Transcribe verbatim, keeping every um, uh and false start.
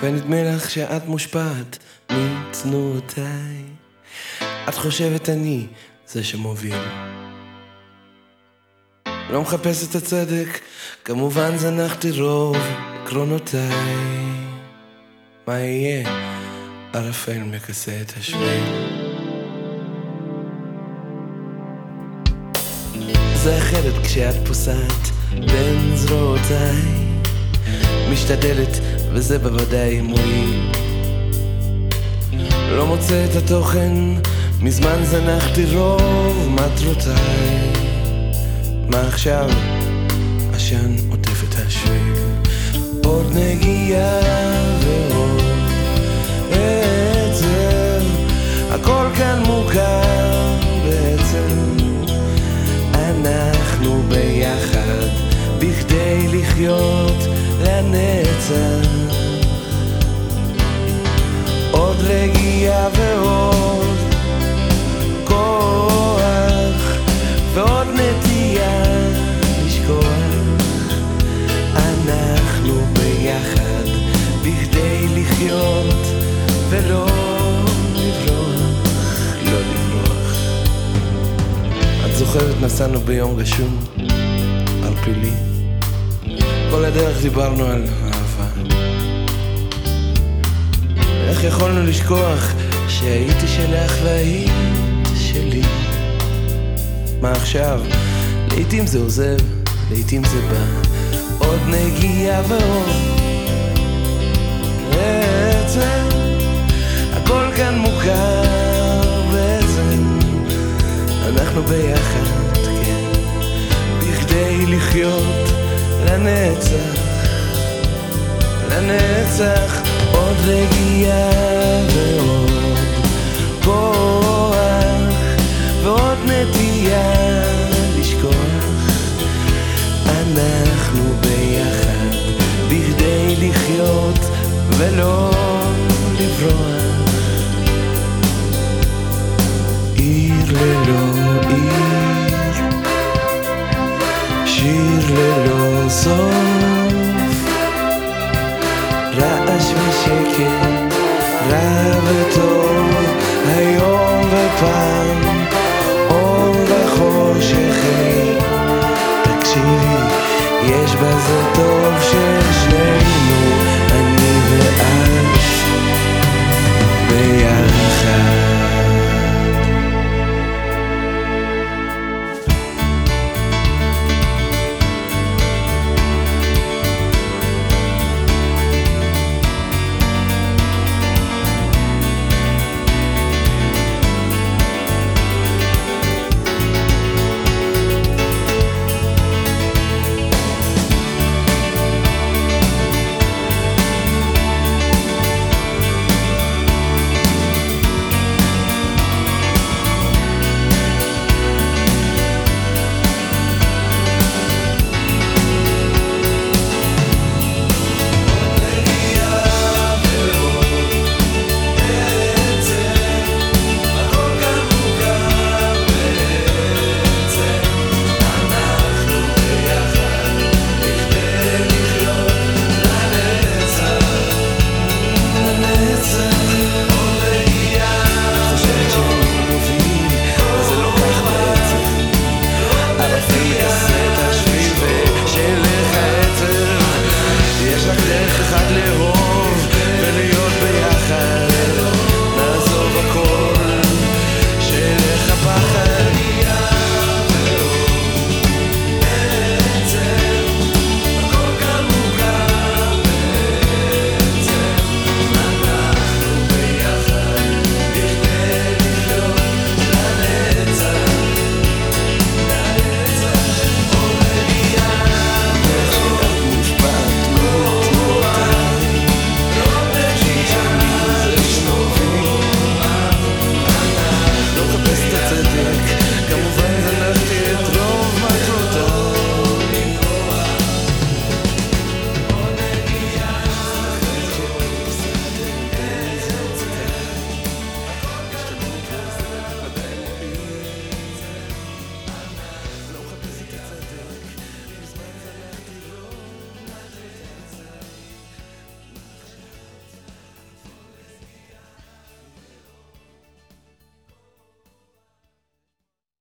ונדמה לך שאת מושפעת מתנועותיי. את חושבת אני זה שמוביל, לא מחפש את הצדק, כמובן זנחתי רוב עקרונותיי. מה יהיה? ערפל מכסה את השביל. זה אחרת כשאת פוסעת בין זרועותיי, משתדלת וזה בוודאי מועיל. לא מוצא את התוכן, מזמן זנחתי רוב מטרותיי. מה עכשיו? עשן עוטף את השביל, עוד נגיעה ועוד עצב, הכל כאן מוכר בעצם. אנחנו ביחד בכדי לחיות לנצח, עוד רגיעה ועוד כוח ועוד נטייה לשכוח. אנחנו ביחד בכדי לחיות ולא לברוח, לא לברוח. את זוכרת נסענו ביום גשום ערפילי, כל הדרך דיברנו על אהבה. איך יכולנו לשכוח שהייתי שלך והיית שלי? מה עכשיו? לעתים זה עוזב, לעתים זה בא, עוד נגיעה ועוד עצם, הכל כאן מוכר בעצם. אנחנו ביחד, כן, בכדי לחיות לנצח, לנצח. עוד רגיעה ועוד כוח ועוד נטייה לשכוח. אנחנו ביחד בכדי לחיות ולא לברוח. עיר ללא עיר, שיר ללא סוף, רעש ושקט, רעש